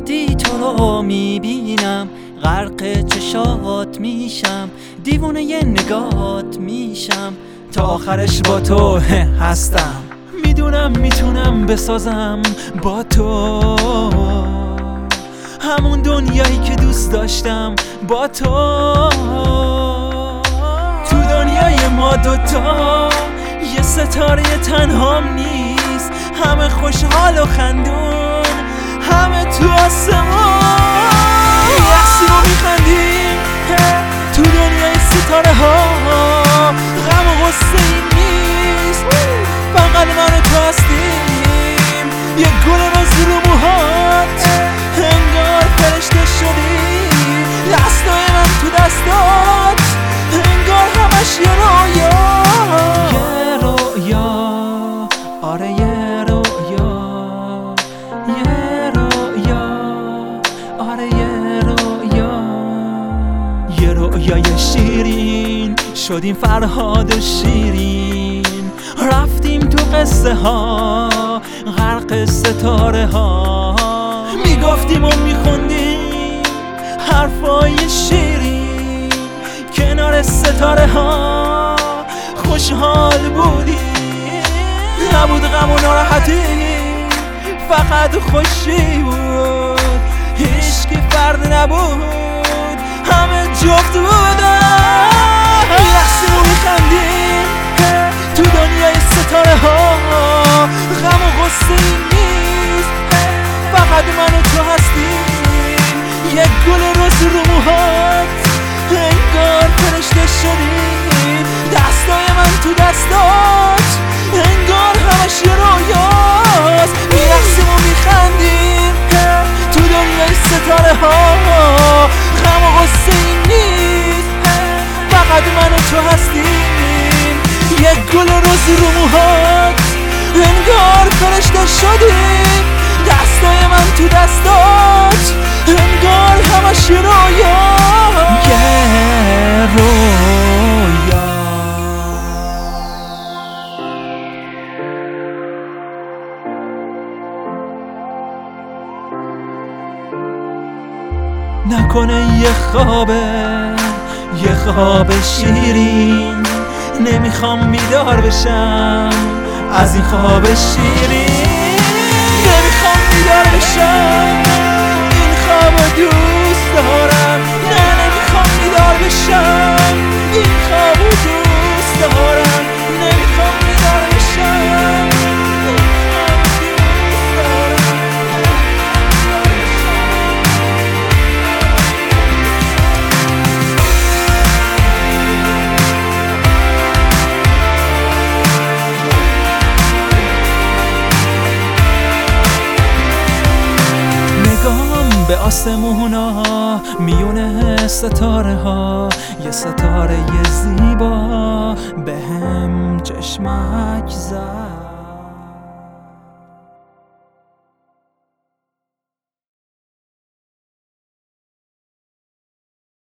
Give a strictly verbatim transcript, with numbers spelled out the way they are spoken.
وقتی تو رو میبینم غرق چشات میشم، دیوونه ی نگات میشم، تا آخرش با تو هستم. میدونم میتونم بسازم با تو همون دنیایی که دوست داشتم با تو. تو دنیای ما دوتا یه ستاره تنهام نیست، همه خوشحال و خندون، همه تو آسمان یخسی رو میخندیم. تو دنیای ستاره ها غم و غصه ای نیست، فقط من و تو هستیم. یه گل روز رو موهات انگار فرشته شدی، دستای من تو دستات انگار همش یه رویا. یه رویا، آره یه رویا، یه رویا، آره یه رویا. یه رویای شیرین شدیم فرهاد و شیرین، رفتیم تو قصه ها غرق ستاره ها، میگفتیم و میخوندیم حرفای شیرین کنار ستاره ها. خوشحال بودیم، نبود غم و ناراحتی، فقط خوشی بود، هیچکی فرد نبود، همه جفت بودن. یخسی رو میخندیم تو دنیای ستاره ها، غم و غصه نیست، فقط من و تو هستیم. یک گل روز رو موهات انگار فرشته شدی، دستای من تو دستات انگار همش یه رویاست. یخسیم و میخندیم تو دنیای ستاره ها، غم و غصه نیست، فقط من و تو هستیم. یک گل روز رو موهات انگار فرشته شدی، دستای من تو دستات انگار همش یه رویا. یه رویا. نکنه یه خوابه، یه خواب شیرین، نمیخوام بیدار بشم از این خواب شیرین، نمیخوام بیدار بشم، این خواب دوست دارم، نه نمیخوام بیدار بشم، این خواب دوست دارم، نمیخوام بیدار بشم، این خواب دوست دارم. به آسمونا میونه ستاره ها، یه ستاره یه زیبا به هم چشمک زد.